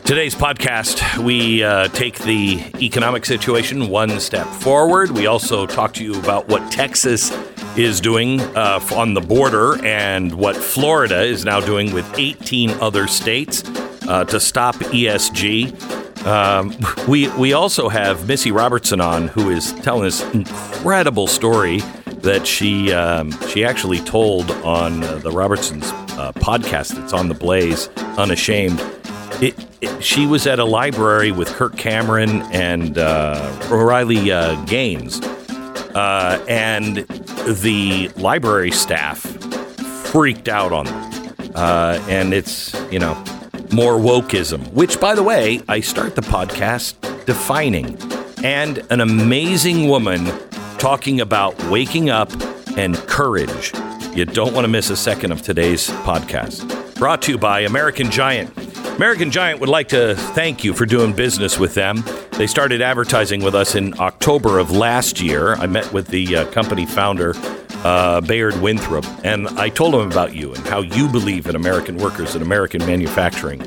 Today's podcast, we take the economic situation one step forward. We also talk to you about what Texas is doing on the border and what Florida is now doing with 18 other states to stop ESG. We also have Missy Robertson on, who is telling this incredible story that she actually told on the Robertson's podcast that's on the Blaze, Unashamed. She was at a library with Kirk Cameron and O'Reilly Gaines, and the library staff freaked out on them. And it's, more wokeism, which, by the way, I start the podcast defining. And an amazing woman talking about waking up and courage. You don't want to miss a second of today's podcast. Brought to you by American Giant. American Giant would like to thank you for doing business with them. They started advertising with us in October of last year. I met with the company founder, Bayard Winthrop, and I told him about you and how you believe in American workers and American manufacturing.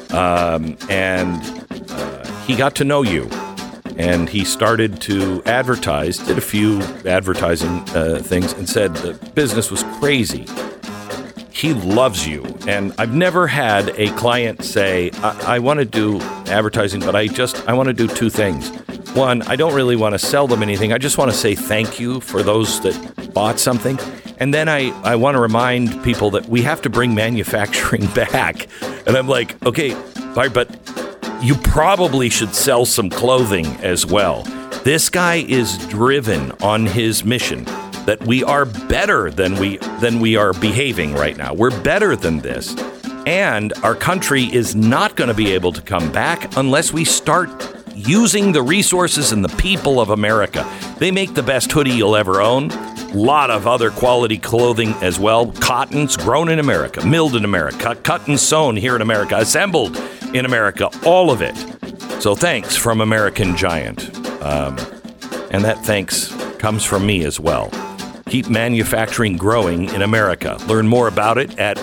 And he got to know you, and he started to advertise, did a few advertising things, and said the business was crazy. He loves you. And I've never had a client say, I want to do advertising, but I want to do two things. One, I don't really want to sell them anything. I just want to say thank you for those that bought something. And then I want to remind people that we have to bring manufacturing back. And I'm like, okay, but you probably should sell some clothing as well. This guy is driven on his mission that we are better than we are behaving right now. We're better than this. And our country is not going to be able to come back unless we start using the resources and the people of America. They make the best hoodie you'll ever own. A lot of other quality clothing as well. Cottons grown in America, milled in America, cut and sewn here in America, assembled in America, all of it. So thanks from American Giant. And that thanks comes from me as well. Keep manufacturing growing in America. Learn more about it at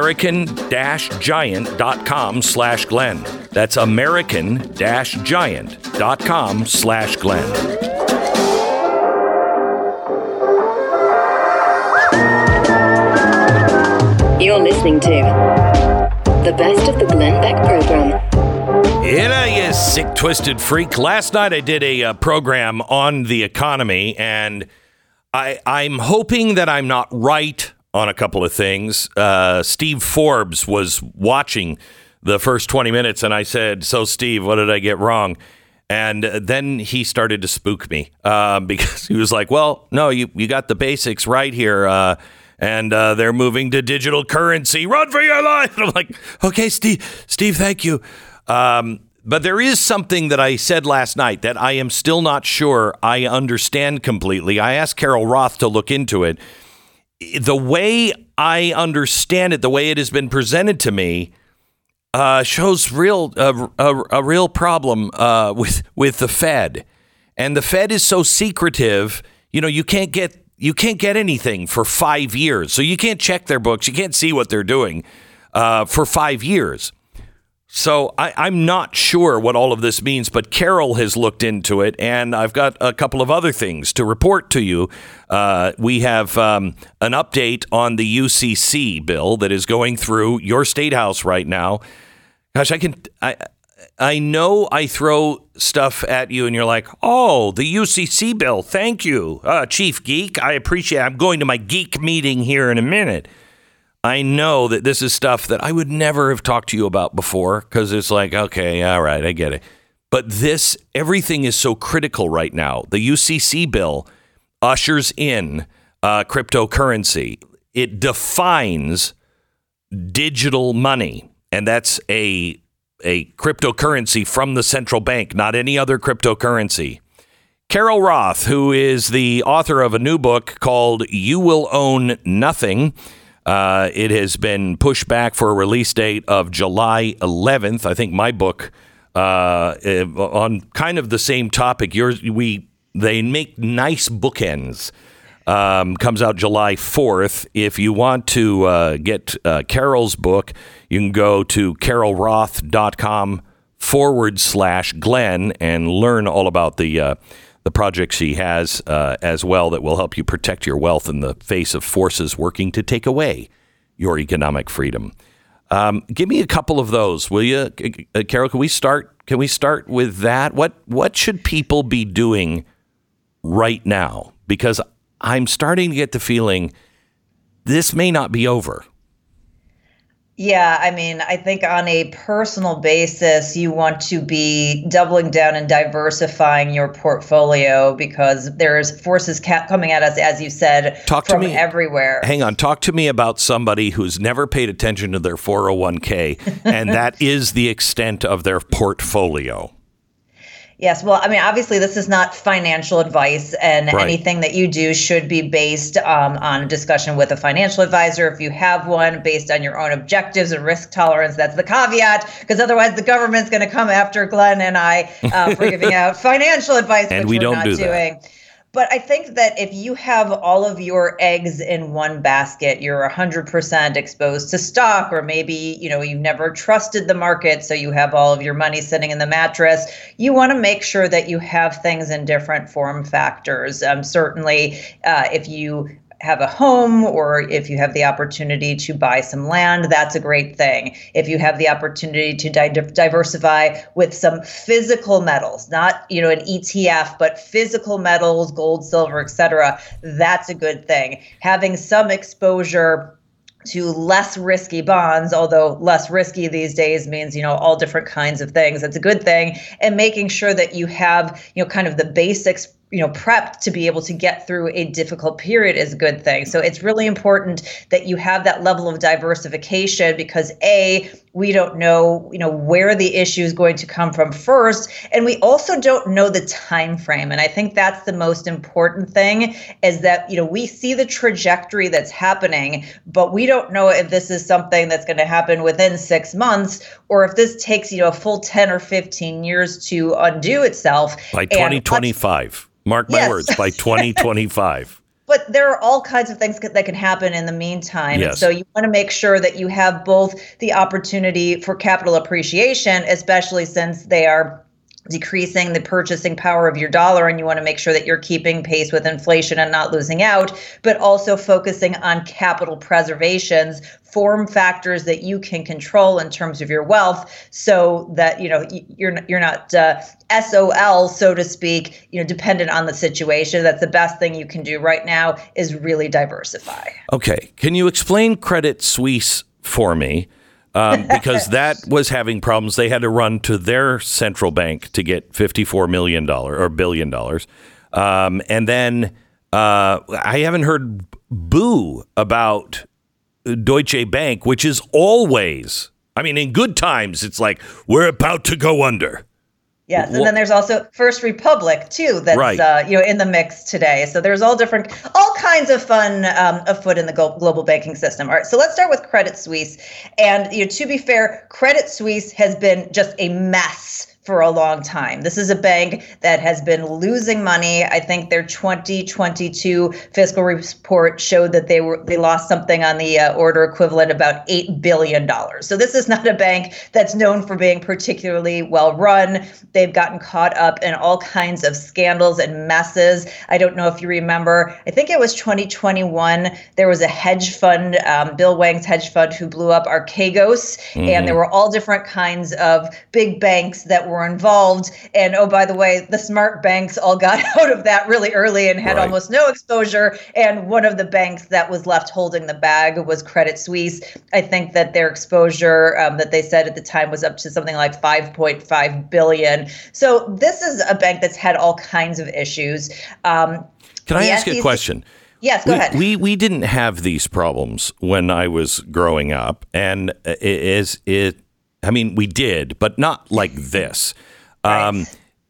american-giant.com/Glenn. That's american-giant.com/Glenn. You're listening to the best of the Glenn Beck program. You sick, twisted freak. Last night I did a program on the economy, and I'm hoping that I'm not right on a couple of things. Steve Forbes was watching the first 20 minutes, and I said, so Steve, what did I get wrong? And then he started to spook me because he was like, well, no, you got the basics right here. And they're moving to digital currency. Run for your life. And I'm like, okay, Steve, thank you. But there is something that I said last night that I am still not sure I understand completely. I asked Carol Roth to look into it. The way I understand it, the way it has been presented to me, shows a real problem with the Fed. And the Fed is so secretive. You can't get anything for 5 years. So you can't check their books. You can't see what they're doing for 5 years. So I'm not sure what all of this means, but Carol has looked into it, and I've got a couple of other things to report to you. We have an update on the UCC bill that is going through your state house right now. Gosh, I know I throw stuff at you, and you're like, oh, the UCC bill, thank you, Chief Geek. I appreciate it. I'm going to my geek meeting here in a minute. I know that this is stuff that I would never have talked to you about before because it's like, okay, all right, I get it. But everything is so critical right now. The UCC bill ushers in cryptocurrency. It defines digital money, and that's a cryptocurrency from the central bank, not any other cryptocurrency. Carol Roth, who is the author of a new book called You Will Own Nothing. It has been pushed back for a release date of July 11th. I think my book on kind of the same topic. They make nice bookends. Comes out July 4th. If you want to get Carol's book, you can go to carolroth.com Glenn and learn all about the projects she has as well that will help you protect your wealth in the face of forces working to take away your economic freedom. Give me a couple of those, will you, Carol? Can we start with that? What should people be doing right now? Because I'm starting to get the feeling this may not be over. Yeah, I mean, I think on a personal basis, you want to be doubling down and diversifying your portfolio because there's forces coming at us, as you said, from everywhere. Hang on. Talk to me about somebody who's never paid attention to their 401k, and that is the extent of their portfolio. Yes. Well, I mean, obviously, this is not financial advice, and anything that you do should be based on a discussion with a financial advisor. If you have one, based on your own objectives and risk tolerance, that's the caveat, because otherwise the government's going to come after Glenn and I for giving out financial advice, and which we we're don't not do doing. That. But I think that if you have all of your eggs in one basket, you're 100% exposed to stock, or maybe, you've never trusted the market, so you have all of your money sitting in the mattress. You want to make sure that you have things in different form factors. Certainly, if you have a home, or if you have the opportunity to buy some land, that's a great thing. If you have the opportunity to diversify with some physical metals, not, an ETF, but physical metals, gold, silver, etc., that's a good thing. Having some exposure to less risky bonds, although less risky these days means, all different kinds of things. That's a good thing. And making sure that you have, kind of the basics prepped to be able to get through a difficult period is a good thing. So it's really important that you have that level of diversification, because we don't know, where the issue is going to come from first. And we also don't know the time frame. And I think that's the most important thing, is that, we see the trajectory that's happening, but we don't know if this is something that's going to happen within 6 months, or if this takes, a full 10 or 15 years to undo itself. By 2025. Mark my words, by 2025. But there are all kinds of things that can happen in the meantime. Yes. And so you want to make sure that you have both the opportunity for capital appreciation, especially since they are decreasing the purchasing power of your dollar, and you want to make sure that you're keeping pace with inflation and not losing out, but also focusing on capital preservations, form factors that you can control in terms of your wealth, so that you're not SOL, so to speak, dependent on the situation. That's the best thing you can do right now, is really diversify. Okay, can you explain Credit Suisse for me? Because that was having problems. They had to run to their central bank to get $54 million or $1 billion. And then I haven't heard boo about Deutsche Bank, which is always, in good times, it's like, we're about to go under. Yes, and then there's also First Republic too, that's in the mix today. So there's all kinds of fun afoot in the global banking system. All right, so let's start with Credit Suisse. And to be fair, Credit Suisse has been just a mess for a long time. This is a bank that has been losing money. I think their 2022 fiscal report showed that they lost something on the order equivalent about $8 billion. So this is not a bank that's known for being particularly well run. They've gotten caught up in all kinds of scandals and messes. I don't know if you remember, I think it was 2021, there was a hedge fund, Bill Wang's hedge fund, who blew up Archegos, and there were all different kinds of big banks that were involved. And oh, by the way, the smart banks all got out of that really early and had almost no exposure. And one of the banks that was left holding the bag was Credit Suisse. I think that their exposure that they said at the time was up to something like 5.5 billion. So this is a bank that's had all kinds of issues. Can I ask you a question? Yes, go ahead. We didn't have these problems when I was growing up, and we did, but not like this. Right.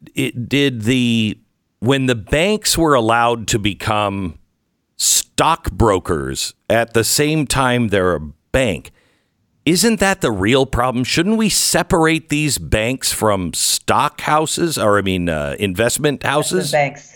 When the banks were allowed to become stockbrokers at the same time they're a bank, isn't that the real problem? Shouldn't we separate these banks from stock houses, or investment houses? Banks.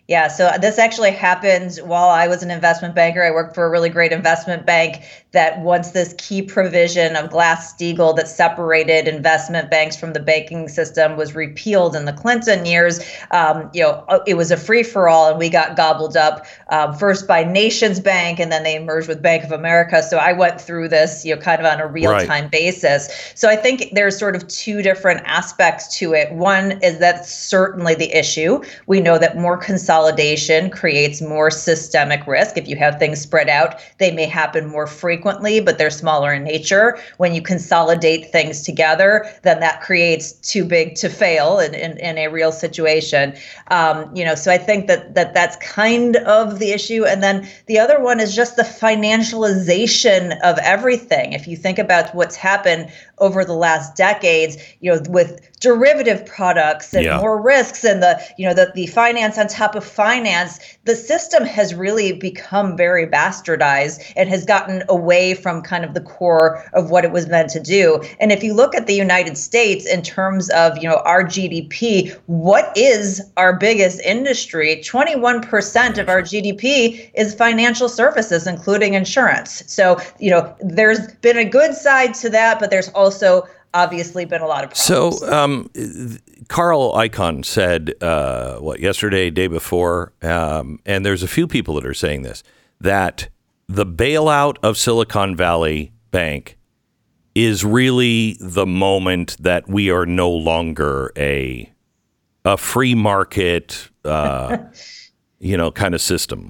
Yeah, so this actually happened while I was an investment banker. I worked for a really great investment bank that once this key provision of Glass-Steagall that separated investment banks from the banking system was repealed in the Clinton years, it was a free-for-all, and we got gobbled up first by Nations Bank, and then they merged with Bank of America. So I went through this, kind of on a real-time basis. So I think there's sort of two different aspects to it. One is that's certainly the issue. We know that more consolidation creates more systemic risk. If you have things spread out, they may happen more frequently, but they're smaller in nature. When you consolidate things together, then that creates too big to fail in a real situation. So I think that's kind of the issue. And then the other one is just the financialization of everything. If you think about what's happened over the last decades, with derivative products and more risks and the finance on top of finance, the system has really become very bastardized and has gotten away from kind of the core of what it was meant to do. And if you look at the United States in terms of, our GDP, what is our biggest industry? 21% of our GDP is financial services, including insurance. So, there's been a good side to that, but there's also obviously been a lot of problems. So Carl Icahn said, yesterday, day before, and there's a few people that are saying this, that the bailout of Silicon Valley Bank is really the moment that we are no longer a free market, kind of system.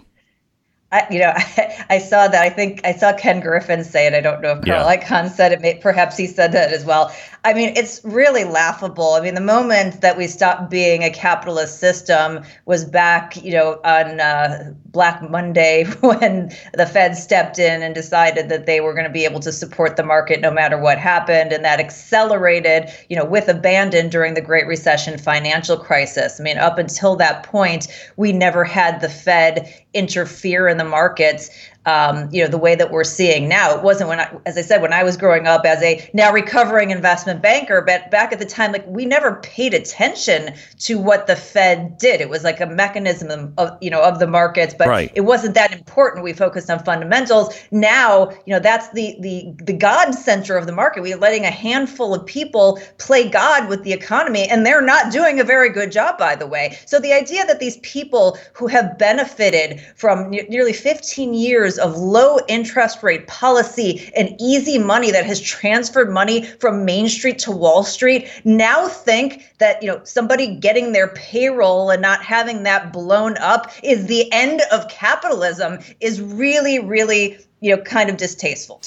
I saw that. I think I saw Ken Griffin say it. I don't know if Carl Icahn said it. Perhaps he said that as well. I mean, it's really laughable. I mean, the moment that we stopped being a capitalist system was back, on Black Monday when the Fed stepped in and decided that they were going to be able to support the market no matter what happened. And that accelerated, with abandon during the Great Recession financial crisis. I mean, up until that point, we never had the Fed interfere in the markets, the way that we're seeing now. It wasn't when I was growing up as a now recovering investment banker, but back at the time, we never paid attention to what the Fed did. It was like a mechanism of the markets, but It wasn't that important. We focused on fundamentals. Now, that's the God center of the market. We're letting a handful of people play God with the economy, and they're not doing a very good job, by the way. So the idea that these people who have benefited from nearly 15 years of low interest rate policy and easy money that has transferred money from Main Street to Wall Street now think that, somebody getting their payroll and not having that blown up is the end of capitalism is really, really, kind of distasteful.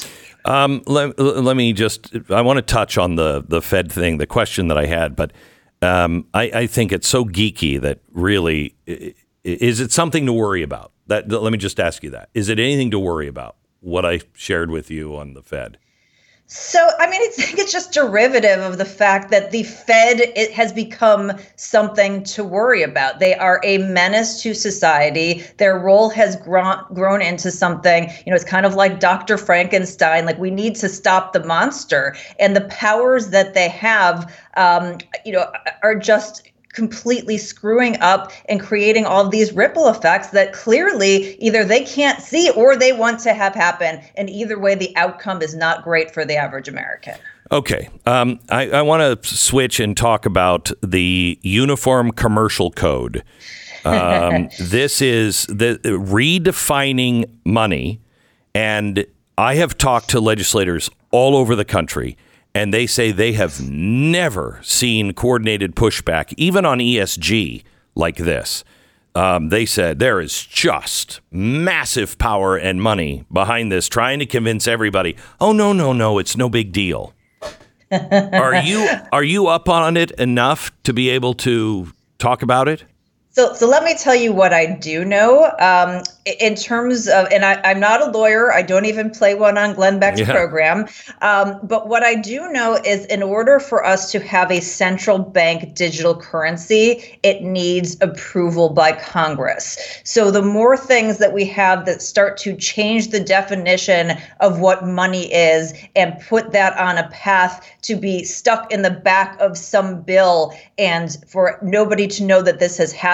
Let me I want to touch on the Fed thing, the question that I had, but I think it's so geeky that really, is it something to worry about? Let me just ask you that. Is it anything to worry about, what I shared with you on the Fed? So, I think it's just derivative of the fact that the Fed has become something to worry about. They are a menace to society. Their role has grown into something, it's kind of like Dr. Frankenstein, we need to stop the monster. And the powers that they have, are just completely screwing up and creating all of these ripple effects that clearly either they can't see or they want to have happen. And either way, the outcome is not great for the average American. Okay. I want to switch and talk about the Uniform Commercial Code. This is the redefining money. And I have talked to legislators all over the country, and they say they have never seen coordinated pushback, even on ESG, like this. They said there is just massive power and money behind this, trying to convince everybody, oh, no, it's no big deal. Are you up on it enough to be able to talk about it? So let me tell you what I do know in terms of, and I'm not a lawyer. I don't even play one on Glenn Beck's program. But what I do know is in order for us to have a central bank digital currency, it needs approval by Congress. So the more things that we have that start to change the definition of what money is and put that on a path to be stuck in the back of some bill and for nobody to know that this has happened,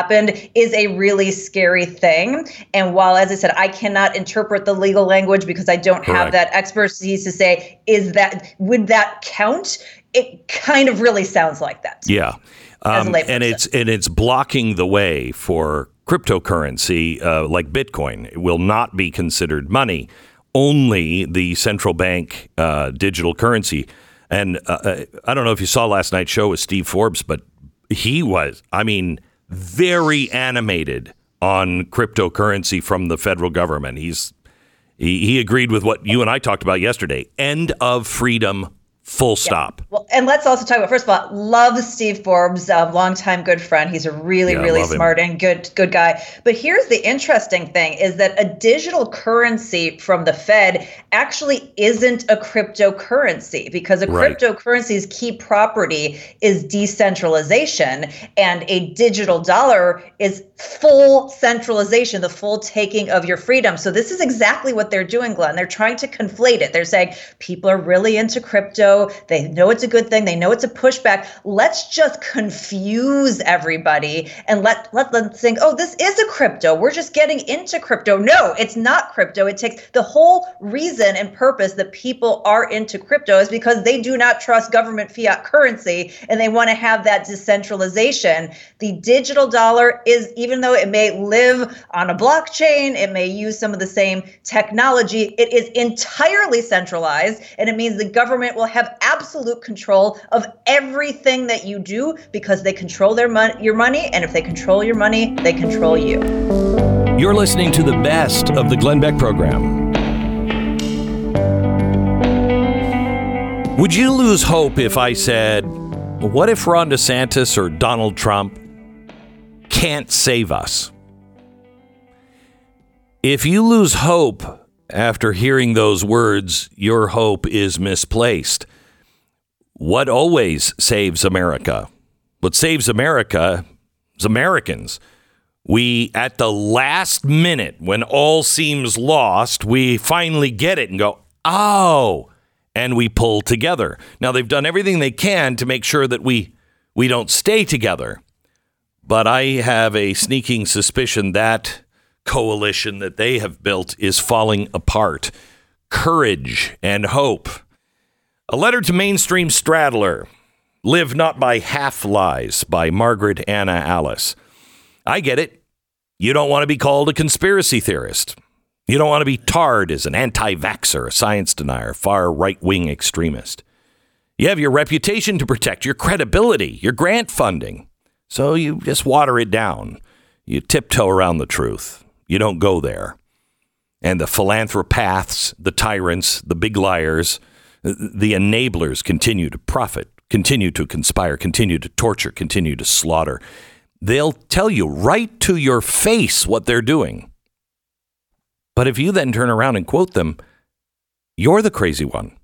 happened is a really scary thing. And while, as I said, I cannot interpret the legal language because I don't have that expertise to say, would that count? It kind of really sounds like that. Yeah. And it's blocking the way for cryptocurrency like Bitcoin. It will not be considered money. Only the central bank digital currency. And I don't know if you saw last night's show with Steve Forbes, but he was, very animated on cryptocurrency from the federal government. He agreed with what you and I talked about yesterday. End of freedom. Full stop. Well, and let's also talk about, first of all, love Steve Forbes, longtime good friend. He's a really smart and good guy. But here's the interesting thing is that a digital currency from the Fed actually isn't a cryptocurrency because a cryptocurrency's key property is decentralization, and a digital dollar is full centralization, the full taking of your freedom. So this is exactly what they're doing, Glenn. They're trying to conflate it. They're saying people are really into crypto. They know it's a good thing. They know it's a pushback. Let's just confuse everybody and let them think, oh, this is a crypto. We're just getting into crypto. No, it's not crypto. It takes the whole reason and purpose that people are into crypto is because they do not trust government fiat currency and they want to have that decentralization. The digital dollar is, even though it may live on a blockchain, it may use some of the same technology, it is entirely centralized, and it means the government will have absolute control of everything that you do because they control your money, and if they control your money, they control you. You're listening to the best of the Glenn Beck program. Would you lose hope if I said, what if Ron DeSantis or Donald Trump can't save us? If you lose hope after hearing those words, your hope is misplaced. What always saves America? What saves America is Americans. We, at the last minute, when all seems lost, we finally get it and go, oh, and we pull together. Now, they've done everything they can to make sure that we don't stay together. But I have a sneaking suspicion that coalition that they have built is falling apart. Courage and hope. A letter to mainstream straddler. Live not by half lies by Margaret Anna Alice. I get it. You don't want to be called a conspiracy theorist. You don't want to be tarred as an anti-vaxxer, a science denier, far right-wing extremist. You have your reputation to protect, your credibility, your grant funding. So you just water it down. You tiptoe around the truth. You don't go there. And the philanthropaths, the tyrants, the big liars, the enablers continue to profit, continue to conspire, continue to torture, continue to slaughter. They'll tell you right to your face what they're doing. But if you then turn around and quote them, you're the crazy one.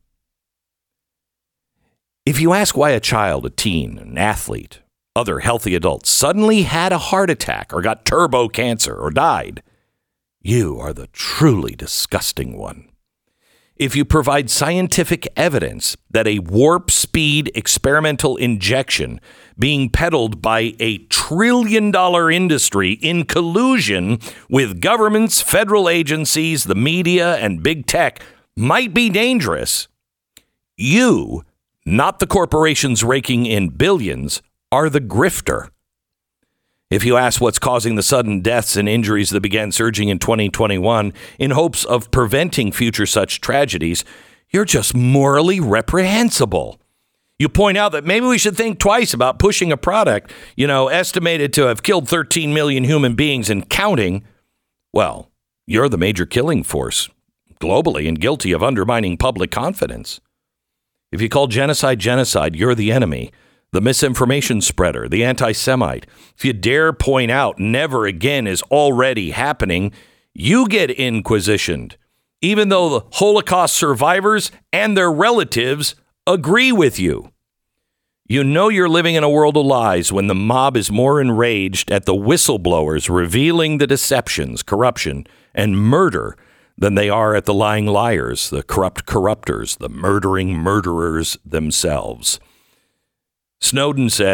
If you ask why a child, a teen, an athlete, other healthy adults suddenly had a heart attack or got turbo cancer or died, you are the truly disgusting one. If you provide scientific evidence that a warp speed experimental injection being peddled by a $1 trillion industry in collusion with governments, federal agencies, the media, and big tech might be dangerous, you, not the corporations raking in billions, are the grifter. If you ask what's causing the sudden deaths and injuries that began surging in 2021 in hopes of preventing future such tragedies, you're just morally reprehensible. You point out that maybe we should think twice about pushing a product, estimated to have killed 13 million human beings and counting. Well, you're the major killing force globally and guilty of undermining public confidence. If you call genocide, you're the enemy. The misinformation spreader, the anti-Semite. If you dare point out never again is already happening, you get inquisitioned, even though the Holocaust survivors and their relatives agree with you. You know you're living in a world of lies when the mob is more enraged at the whistleblowers revealing the deceptions, corruption, and murder than they are at the lying liars, the corrupt corruptors, the murdering murderers themselves. Snowden said,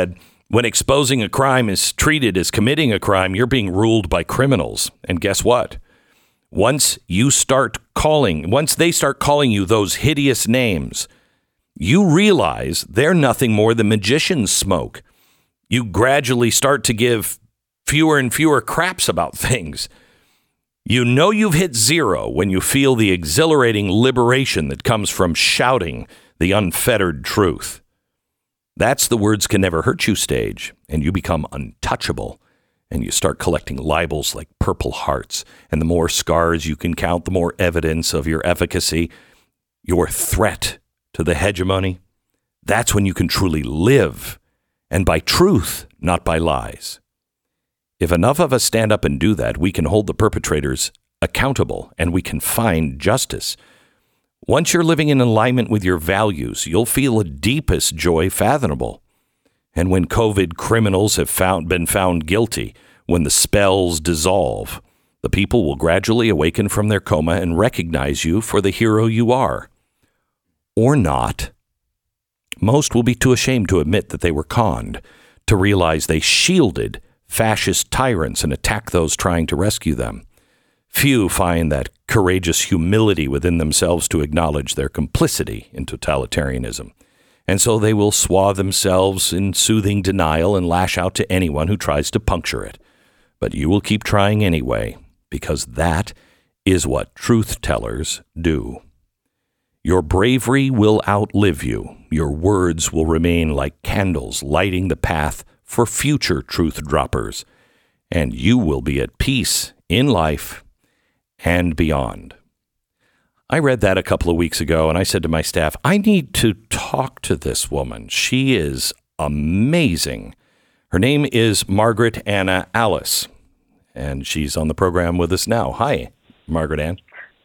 When exposing a crime is treated as committing a crime, you're being ruled by criminals. And guess what? Once they start calling you those hideous names, you realize they're nothing more than magician's smoke. You gradually start to give fewer and fewer craps about things. You know you've hit zero when you feel the exhilarating liberation that comes from shouting the unfettered truth. That's the words can never hurt you stage, and you become untouchable. And you start collecting libels like Purple Hearts. And the more scars you can count, the more evidence of your efficacy, your threat to the hegemony. That's when you can truly live, and by truth, not by lies. If enough of us stand up and do that, we can hold the perpetrators accountable, and we can find justice. Once you're living in alignment with your values, you'll feel the deepest joy fathomable. And when COVID criminals have been found guilty, when the spells dissolve, the people will gradually awaken from their coma and recognize you for the hero you are. Or not. Most will be too ashamed to admit that they were conned, to realize they shielded fascist tyrants and attacked those trying to rescue them. Few find that courageous humility within themselves to acknowledge their complicity in totalitarianism. And so they will swathe themselves in soothing denial and lash out to anyone who tries to puncture it. But you will keep trying anyway, because that is what truth tellers do. Your bravery will outlive you. Your words will remain like candles lighting the path for future truth droppers. And you will be at peace in life and beyond. I read that a couple of weeks ago, and I said to my staff, I need to talk to this woman. She is amazing. Her name is Margaret Anna Alice, and she's on the program with us now. Hi, Margaret Ann.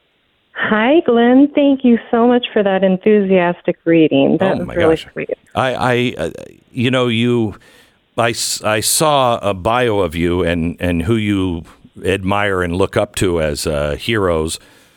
Hi, Glenn. Thank you so much for that enthusiastic reading. That was really sweet. I saw a bio of you and who you admire and look up to as heroes.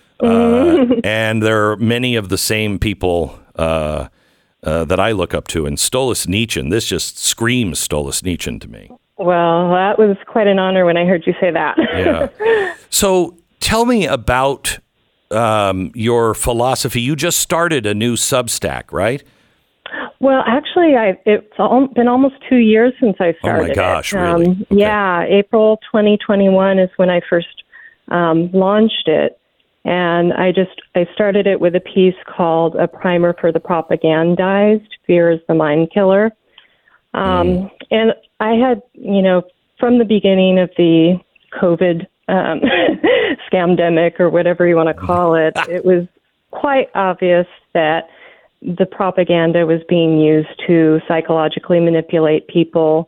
And there are many of the same people that I look up to. And Stolichnician, this just screams Stolichnician to me. Well, that was quite an honor when I heard you say that. Yeah. So tell me about your philosophy. You just started a new Substack, right? Well, actually, it's been almost 2 years since I started. Oh, my gosh, it. really? Okay. Yeah, April 2021 is when I first launched it. And I started it with a piece called A Primer for the Propagandized, Fear is the Mind Killer. And I had, from the beginning of the COVID scamdemic or whatever you want to call it, it was quite obvious that the propaganda was being used to psychologically manipulate people,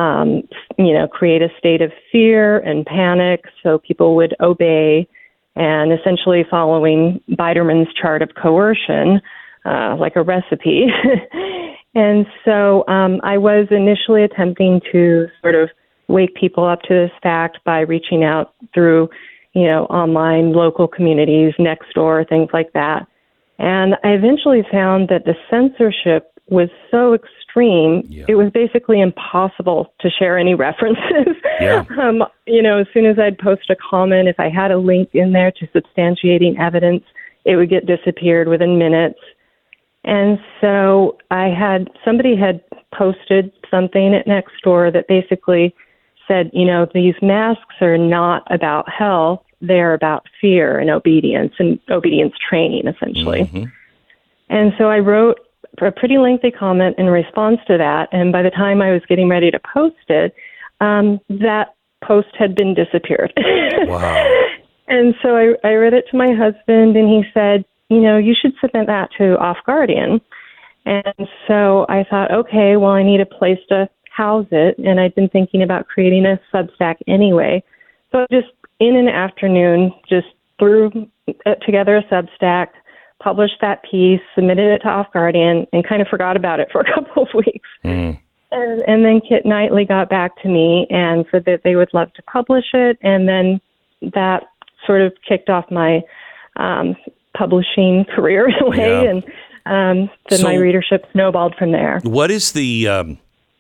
create a state of fear and panic so people would obey, and essentially following Biderman's chart of coercion, like a recipe. And so I was initially attempting to sort of wake people up to this fact by reaching out through, online local communities, Nextdoor, things like that. And I eventually found that the censorship was so extreme, it was basically impossible to share any references. Yeah. As soon as I'd post a comment, if I had a link in there to substantiating evidence, it would get disappeared within minutes. And so somebody had posted something at Nextdoor that basically said, these masks are not about health, they're about fear and obedience training, essentially. Mm-hmm. And so I wrote a pretty lengthy comment in response to that. And by the time I was getting ready to post it, that post had been disappeared. Wow. And so I read it to my husband, and he said, you should submit that to Off Guardian. And so I thought, okay, well, I need a place to house it. And I'd been thinking about creating a Substack anyway. So I just, in an afternoon, just threw together a Substack, published that piece, submitted it to Off Guardian, and kind of forgot about it for a couple of weeks. And then Kit Knightley got back to me and said that they would love to publish it. And then that sort of kicked off my publishing career in a way. Yeah. And then my readership snowballed from there. What is the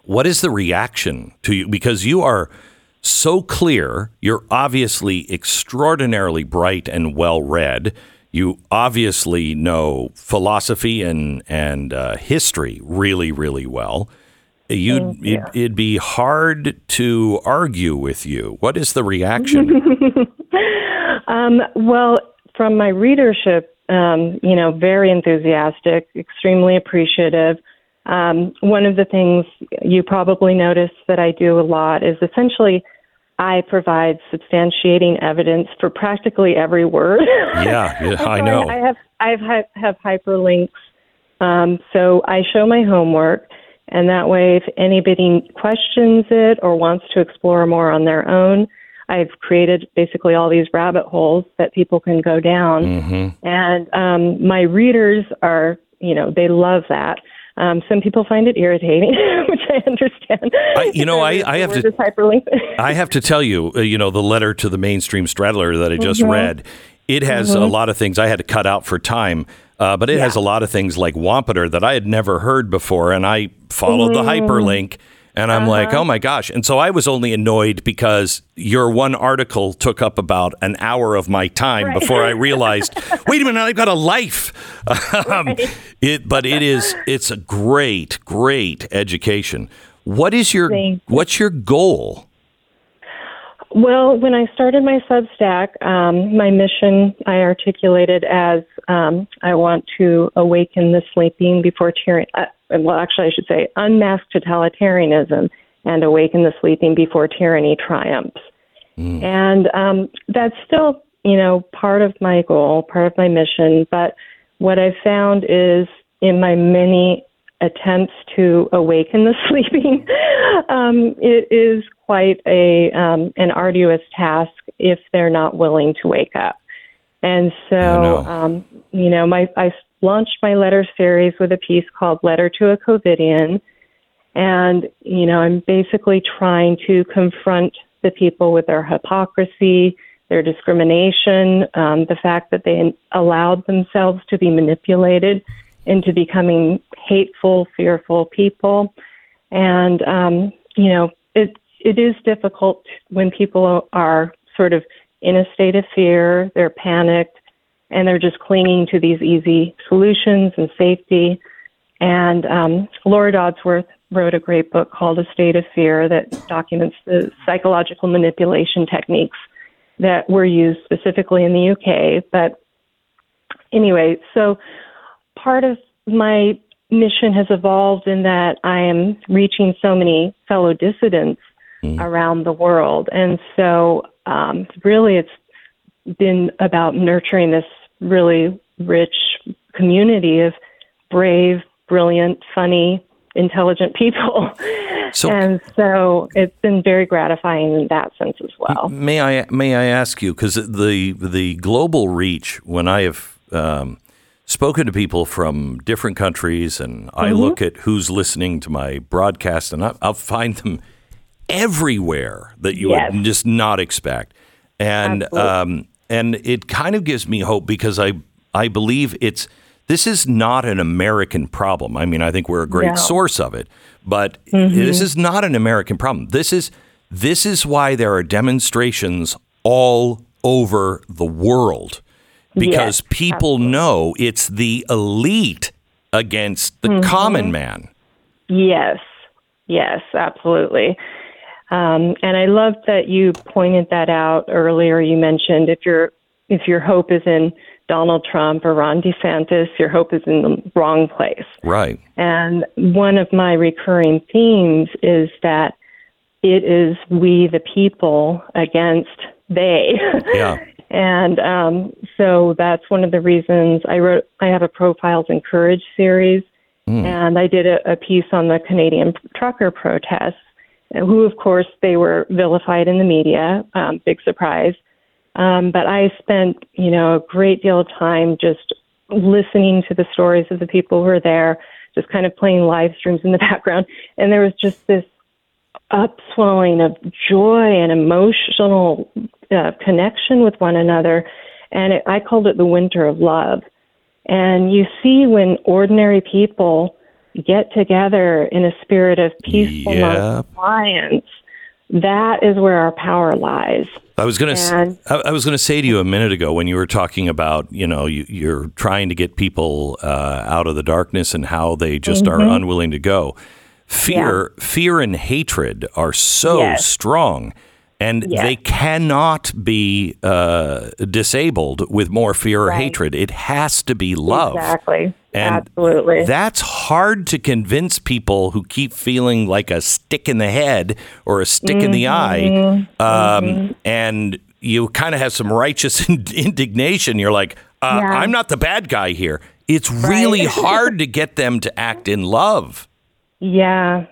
What is the reaction to you? Because you are so clear. You're obviously extraordinarily bright and well-read. You obviously know philosophy and history really, really well. It'd be hard to argue with you. What is the reaction? Well, from my readership, very enthusiastic, extremely appreciative. One of the things you probably notice that I do a lot is essentially I provide substantiating evidence for practically every word. Yeah, I know. I have hyperlinks. So I show my homework, and that way if anybody questions it or wants to explore more on their own, I've created basically all these rabbit holes that people can go down. Mm-hmm. And my readers are, they love that. Some people find it irritating, which I understand. I have to tell you, the letter to the mainstream straddler that I just read, it has a lot of things I had to cut out for time, but it has a lot of things like Wampeter that I had never heard before, and I followed the hyperlink. And I'm like, oh, my gosh. And so I was only annoyed because your one article took up about an hour of my time before I realized, wait a minute, I've got a life. It's a great, great education. What's your goal? Well, when I started my Substack, my mission I articulated as I want to awaken the sleeping before tyranny. Well, actually, I should say unmask totalitarianism and awaken the sleeping before tyranny triumphs. And that's still, part of my goal, part of my mission. But what I've found is in my many attempts to awaken the sleeping, it is quite an arduous task if they're not willing to wake up. And so, I launched my letter series with a piece called Letter to a COVIDian. And, I'm basically trying to confront the people with their hypocrisy, their discrimination, the fact that they allowed themselves to be manipulated into becoming hateful, fearful people. And, it is difficult when people are sort of in a state of fear, they're panicked, and they're just clinging to these easy solutions and safety. And Laura Dodsworth wrote a great book called A State of Fear that documents the psychological manipulation techniques that were used specifically in the UK. But anyway, so part of my mission has evolved in that I am reaching so many fellow dissidents around the world. And so really it's been about nurturing this really rich community of brave, brilliant, funny, intelligent people. And so it's been very gratifying in that sense as well. May I ask you, because the global reach, when I have spoken to people from different countries and I look at who's listening to my broadcast, and I'll find them everywhere that you would just not expect. And and it kind of gives me hope because I believe this is not an American problem. I mean, I think we're a great source of it, but this is not an American problem. This is why there are demonstrations all over the world, because people know it's the elite against the common man. Yes, absolutely. And I love that you pointed that out earlier. You mentioned if your hope is in Donald Trump or Ron DeSantis, your hope is in the wrong place. Right. And one of my recurring themes is that it is we, the people, against they. Yeah. And so that's one of the reasons I have a Profiles in Courage series, and I did a piece on the Canadian trucker protests, who, of course, they were vilified in the media, big surprise. But I spent, a great deal of time just listening to the stories of the people who were there, just kind of playing live streams in the background. And there was just this upswelling of joy and emotional connection with one another. And I called it the winter of love. And you see when ordinary people get together in a spirit of peaceful non-compliance, that is where our power lies. I was going to say to you a minute ago when you were talking about, you're trying to get people out of the darkness and how they just are unwilling to go. Fear and hatred are so strong, and they cannot be disabled with more fear or hatred. It has to be love. Exactly. And absolutely. That's hard to convince people who keep feeling like a stick in the head or a stick in the eye. And you kind of have some righteous indignation. You're like, I'm not the bad guy here. It's really hard to get them to act in love. Yeah.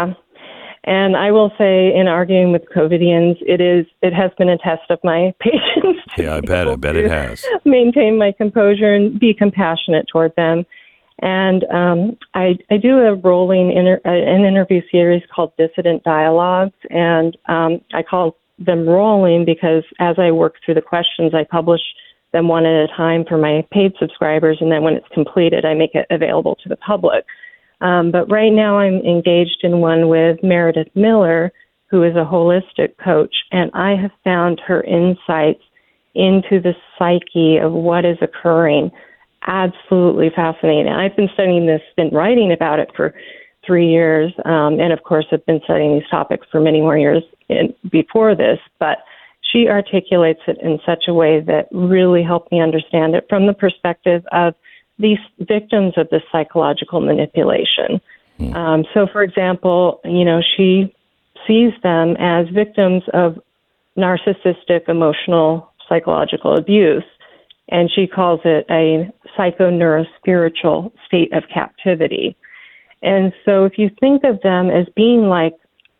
And I will say, in arguing with COVIDians, it has been a test of my patience. Yeah, I bet it has. Maintain my composure and be compassionate toward them. And I do a rolling an interview series called Dissident Dialogues, and I call them rolling because as I work through the questions, I publish them one at a time for my paid subscribers, and then when it's completed, I make it available to the public. But right now I'm engaged in one with Meredith Miller, who is a holistic coach, and I have found her insights into the psyche of what is occurring absolutely fascinating. I've been studying this, been writing about it for 3 years, and of course I've been studying these topics for many more years before this, but she articulates it in such a way that really helped me understand it from the perspective of these victims of this psychological manipulation. So, for example, she sees them as victims of narcissistic, emotional, psychological abuse, and she calls it a psychoneurospiritual state of captivity. And so if you think of them as being like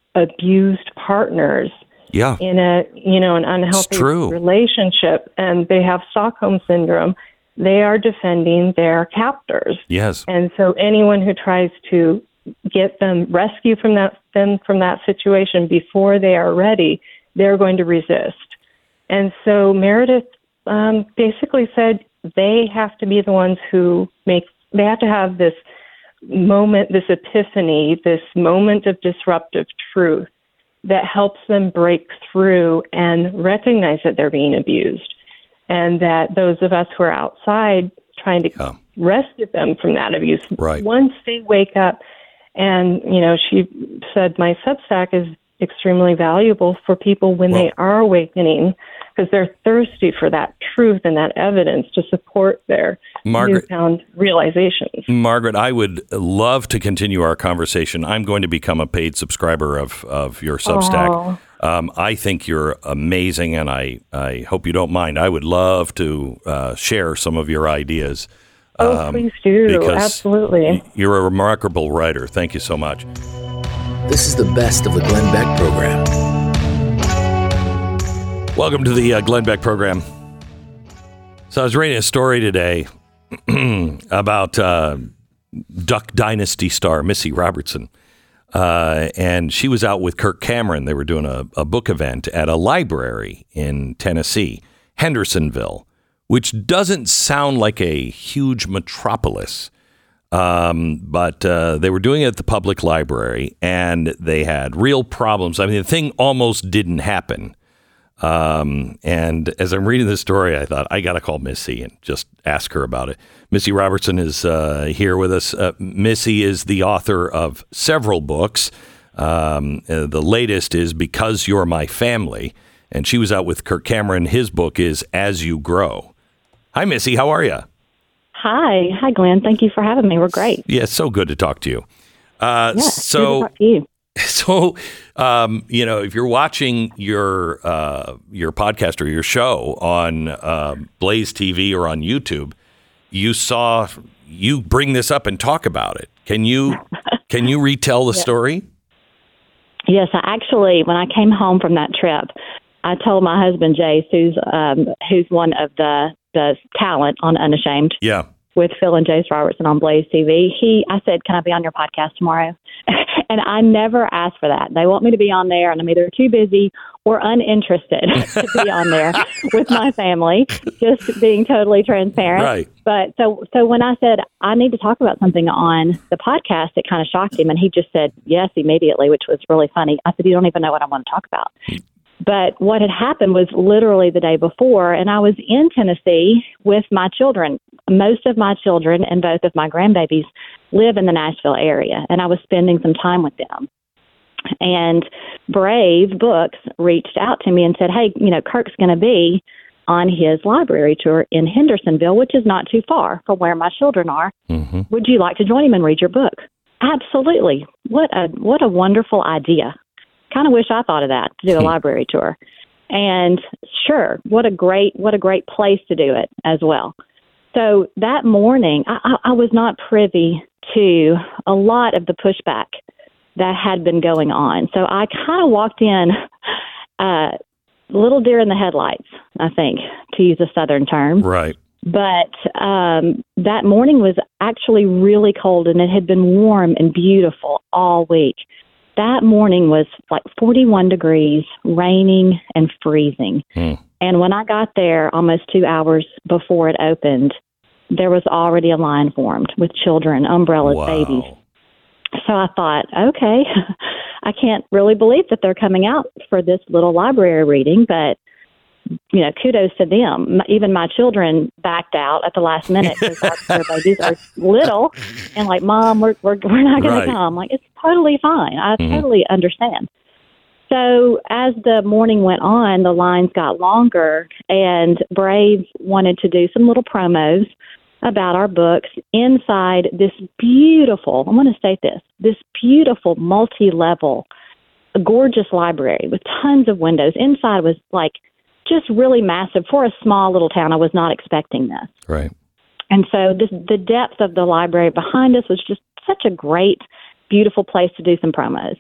abused partners in an unhealthy relationship, and they have Stockholm syndrome, they are defending their captors. Yes. And so anyone who tries to get them, rescue from that situation before they are ready, they're going to resist. And so Meredith basically said they have to be the ones who they have to have this moment, this epiphany, this moment of disruptive truth that helps them break through and recognize that they're being abused. And that those of us who are outside trying to rescue them from that abuse, once they wake up, and, she said my Substack is extremely valuable for people when they are awakening, because they're thirsty for that truth and that evidence to support their newfound realizations. Margaret, I would love to continue our conversation. I'm going to become a paid subscriber of your Substack. I think you're amazing, and I hope you don't mind. I would love to share some of your ideas. Please do. Absolutely. You're a remarkable writer. Thank you so much. This is the best of the Glenn Beck Program. Welcome to the Glenn Beck Program. So I was reading a story today about Duck Dynasty star Missy Robertson. And she was out with Kirk Cameron. They were doing a book event at a library in Tennessee, Hendersonville, which doesn't sound like a huge metropolis. But they were doing it at the public library, and they had real problems. I mean, the thing almost didn't happen. And as I'm reading this story, I thought, I got to call Missy and just ask her about it. Missy Robertson is here with us. Missy is the author of several books. The latest is Because You're My Family. And she was out with Kirk Cameron. His book is As You Grow. Hi, Missy. How are you? Hi, Glenn. Thank you for having me. We're great. Yeah, so good to talk to you. Good to talk to you. So, if you're watching your podcast or your show on Blaze TV or on YouTube, you bring this up and talk about it. Can you retell the story? Yes, when I came home from that trip, I told my husband Jace, who's one of the talent on Unashamed. Yeah. with Phil and Jace Robertson on Blaze TV. I said, can I be on your podcast tomorrow? And I never asked for that. They want me to be on there, and I'm either too busy or uninterested to be on there with my family, just being totally transparent. Right. But so when I said, I need to talk about something on the podcast, it kind of shocked him, and he just said yes immediately, which was really funny. I said, you don't even know what I want to talk about. But what had happened was literally the day before, and I was in Tennessee with my children. Most of my children and both of my grandbabies live in the Nashville area, and I was spending some time with them. And Brave Books reached out to me and said, hey, Kirk's going to be on his library tour in Hendersonville, which is not too far from where my children are. Mm-hmm. Would you like to join him and read your book? Absolutely. What a wonderful idea. Kind of wish I thought of that, to do a library tour. And sure, what a great place to do it as well. So that morning, I was not privy to a lot of the pushback that had been going on. So I kind of walked in a little deer in the headlights, I think, to use a Southern term. Right. But that morning was actually really cold, and it had been warm and beautiful all week. That morning was like 41 degrees, raining and freezing. And when I got there almost 2 hours before it opened, there was already a line formed with children, umbrellas, babies. So I thought, okay, I can't really believe that they're coming out for this little library reading, but kudos to them. Even my children backed out at the last minute because their babies are little and like, Mom, we're not going to come. Like, it's totally fine. I totally understand. So as the morning went on, the lines got longer, and Brave wanted to do some little promos about our books inside this beautiful, I'm going to state this beautiful multi-level, gorgeous library with tons of windows. Inside was like just really massive. For a small little town, I was not expecting this. Right. And so the depth of the library behind us was just such a great, beautiful place to do some promos.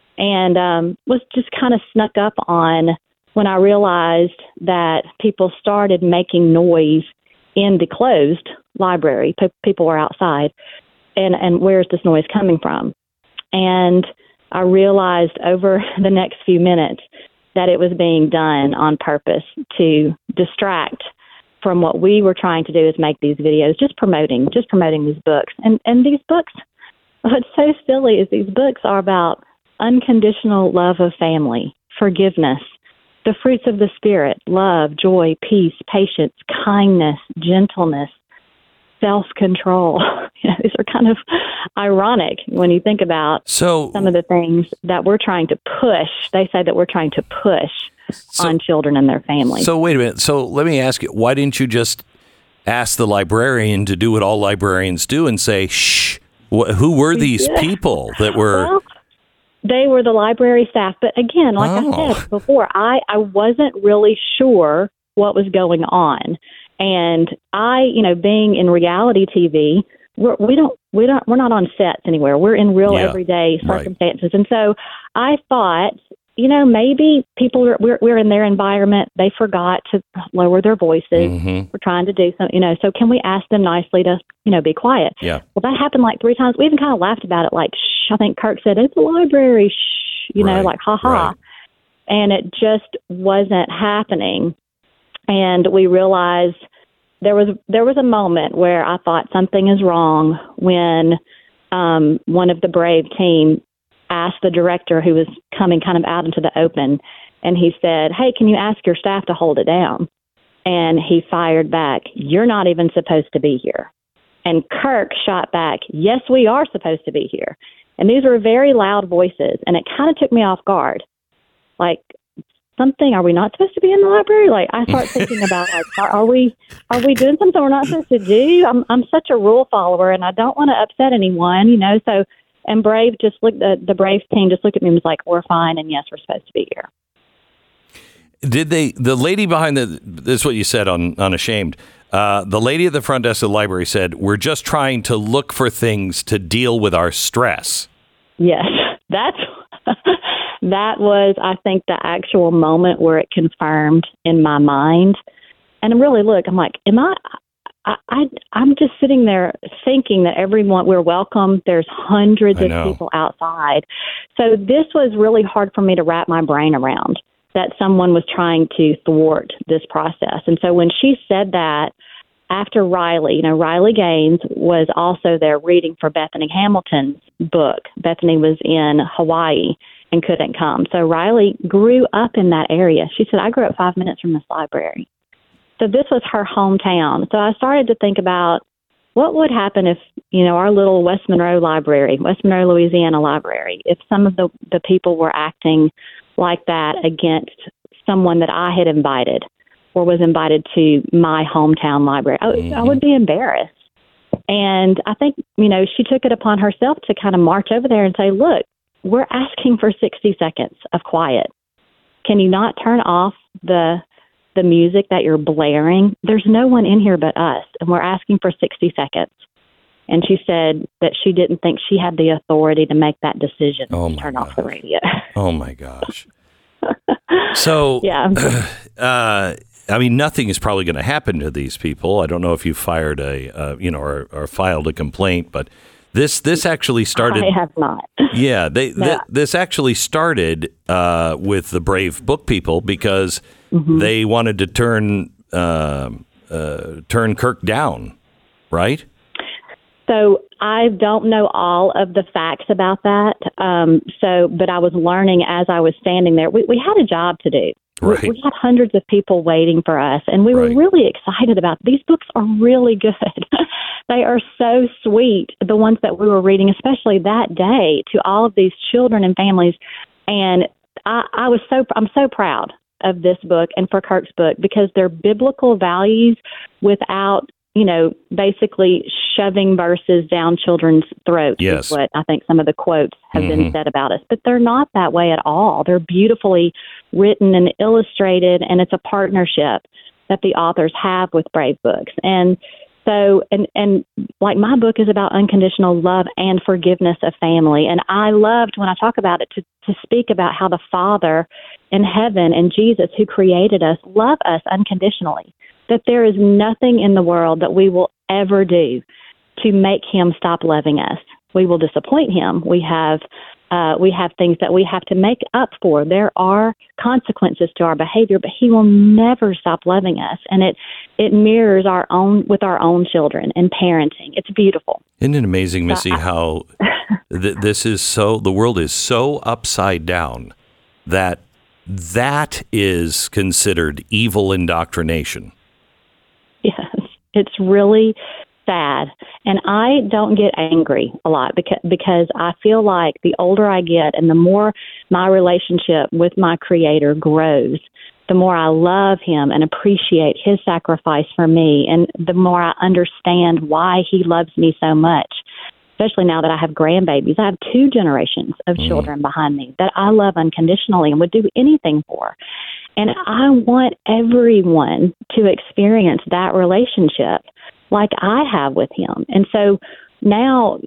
And was just kind of snuck up on when I realized that people started making noise in the closed library. People were outside. And where's this noise coming from? And I realized over the next few minutes that it was being done on purpose to distract from what we were trying to do, is make these videos, just promoting these books. And these books, what's so silly is these books are about unconditional love of family, forgiveness, the fruits of the Spirit, love, joy, peace, patience, kindness, gentleness, self-control. These are kind of ironic when you think about some of the things that we're trying to push. They say that we're trying to push on children and their families. So wait a minute. So let me ask you, why didn't you just ask the librarian to do what all librarians do and say, shh, who were these people that were... Well, they were the library staff. But again, like I said before, I wasn't really sure what was going on. And being in reality TV, we're not on sets anywhere. We're in real everyday circumstances. Right. And so I thought, maybe people we're in their environment. They forgot to lower their voices. Mm-hmm. We're trying to do something, so can we ask them nicely to, be quiet? Yeah. Well, that happened like 3 times. We even kind of laughed about it, like, shh. I think Kirk said, it's a library, shh, like, ha ha. Right. And it just wasn't happening. And we realized there was a moment where I thought something is wrong when one of the Brave team asked the director, who was coming kind of out into the open, and he said, hey, can you ask your staff to hold it down? And he fired back, you're not even supposed to be here. And Kirk shot back, yes, we are supposed to be here. And these were very loud voices, and it kind of took me off guard. Like, are we not supposed to be in the library? Like, I start thinking about, like, are we doing something we're not supposed to do? I'm such a rule follower, and I don't want to upset anyone, So, and Brave the Brave team just looked at me and was like, we're fine, and yes, we're supposed to be here. Did the lady behind this is what you said on Unashamed, the lady at the front desk of the library said, we're just trying to look for things to deal with our stress. Yes, that was, I think, the actual moment where it confirmed in my mind. And really, look, I'm like, I'm just sitting there thinking that we're welcome. There's hundreds of people outside. So this was really hard for me to wrap my brain around, that someone was trying to thwart this process. And so when she said that, after Riley, Riley Gaines was also there reading for Bethany Hamilton's book. Bethany was in Hawaii and couldn't come. So Riley grew up in that area. She said, I grew up 5 minutes from this library. So this was her hometown. So I started to think about what would happen if, our little West Monroe, Louisiana library, if some of the people were acting like that against someone that I had invited or was invited to my hometown library. I would be embarrassed. And I think, she took it upon herself to kind of march over there and say, look, we're asking for 60 seconds of quiet. Can you not turn off the music that you're blaring? There's no one in here but us, and we're asking for 60 seconds. And she said that she didn't think she had the authority to make that decision to turn off the radio. Oh, my gosh. So, yeah. Nothing is probably going to happen to these people. I don't know if you fired or filed a complaint, but this actually started. I have not. Yeah, this actually started with the Brave Book people because they wanted to turn Kirk down, right? So I don't know all of the facts about that. But I was learning as I was standing there. We had a job to do. Right. We had hundreds of people waiting for us, and we were really excited about these books. Are really good. They are so sweet, the ones that we were reading, especially that day, to all of these children and families. And I'm so proud of this book and for Kirk's book because they're biblical values without, basically shoving verses down children's throats. Yes. Is what I think some of the quotes have been said about us. But they're not that way at all. They're beautifully written and illustrated, and it's a partnership that the authors have with Brave Books. And so, and like my book is about unconditional love and forgiveness of family. And I loved when I talk about it to speak about how the Father in heaven and Jesus who created us love us unconditionally, that there is nothing in the world that we will ever do to make him stop loving us. We will disappoint him. We have things that we have to make up for. There are consequences to our behavior, but he will never stop loving us. And it mirrors our own children and parenting. It's beautiful. Isn't it amazing, Missy, how the world is so upside down that is considered evil indoctrination? Yes, it's really sad. And I don't get angry a lot because I feel like the older I get and the more my relationship with my Creator grows, the more I love him and appreciate his sacrifice for me, and the more I understand why he loves me so much, especially now that I have grandbabies. I have 2 generations of children behind me that I love unconditionally and would do anything for. And I want everyone to experience that relationship like I have with him. And so now,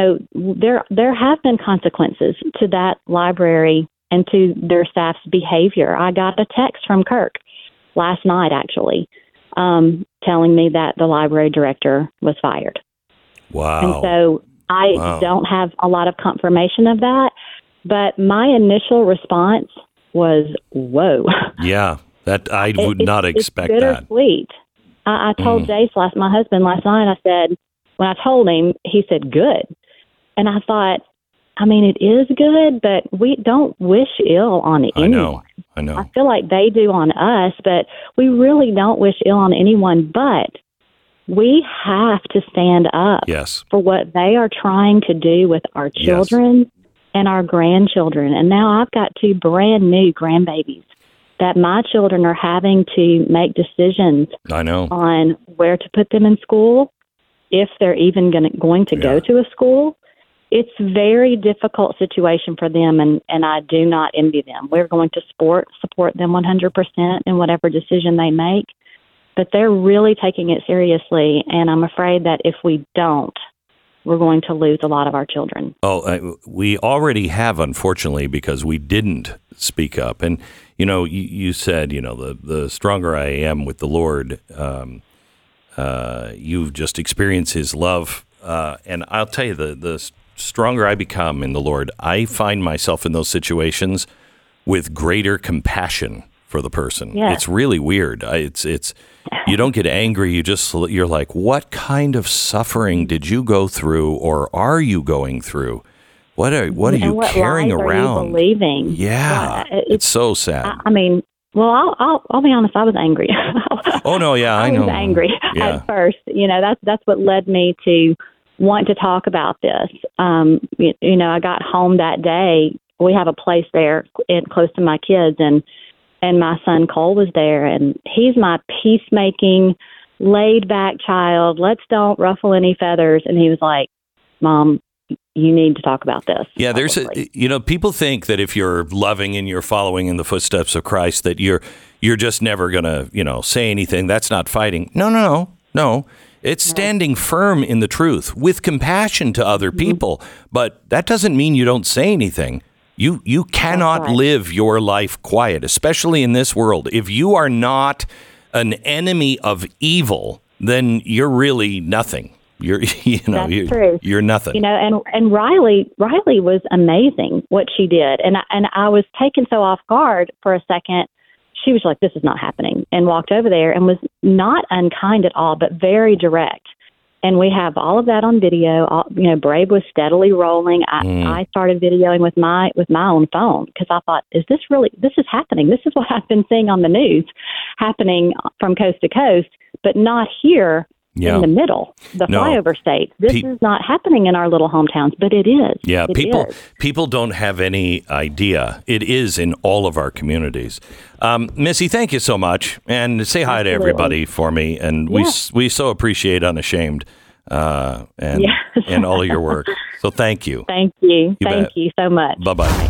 there have been consequences to that library and to their staff's behavior. I got a text from Kirk last night, actually, telling me that the library director was fired. Wow. And so I don't have a lot of confirmation of that, but my initial response was, whoa. Yeah, that I would not expect it's that. Bittersweet. I told Jace, my husband, last night, I said, when I told him, he said, good. And I thought, it is good, but we don't wish ill on anyone. I know. I feel like they do on us, but we really don't wish ill on anyone. But we have to stand up for what they are trying to do with our children and our grandchildren. And now I've got 2 brand new grandbabies that my children are having to make decisions on where to put them in school, if they're even going to go to a school. It's a very difficult situation for them, and I do not envy them. We're going to support them 100% in whatever decision they make, but they're really taking it seriously, and I'm afraid that if we don't, we're going to lose a lot of our children. We already have, unfortunately, because we didn't speak up. And, you said, the stronger I am with the Lord, you just experience his love. And I'll tell you, the stronger I become in the Lord, I find myself in those situations with greater compassion for the person. Yes. It's really weird. It's you don't get angry. You're like, what kind of suffering did you go through, or are you going through? What are you carrying around? Are you believing? Yeah, it's so sad. I mean, well, I'll be honest. I was angry. Oh no, yeah, I know. I was angry at first. That's what led me to want to talk about this. I got home that day. We have a place there close to my kids, and my son Cole was there, and he's my peacemaking, laid back child. Let's don't ruffle any feathers. And he was like, "Mom, you need to talk about this." Yeah, there's people think that if you're loving and you're following in the footsteps of Christ, that you're just never gonna, say anything. That's not fighting. No. It's standing firm in the truth with compassion to other people. But that doesn't mean you don't say anything. You cannot live your life quiet, especially in this world. If you are not an enemy of evil, then you're really nothing. That's true. You're nothing. And Riley was amazing what she did, and I was taken so off guard for a second. She was like, "This is not happening," and walked over there and was not unkind at all, but very direct. And we have all of that on video. Brave was steadily rolling. I started videoing with my own phone because I thought, this is happening? This is what I've been seeing on the news happening from coast to coast, but not here in the middle, the flyover states. This is not happening in our little hometowns, but it is. Yeah, people don't have any idea. It is in all of our communities. Missy, thank you so much, and say hi to everybody for me. And we so appreciate Unashamed and all of your work. So thank you. Thank you. Thank you so much. Bye-bye.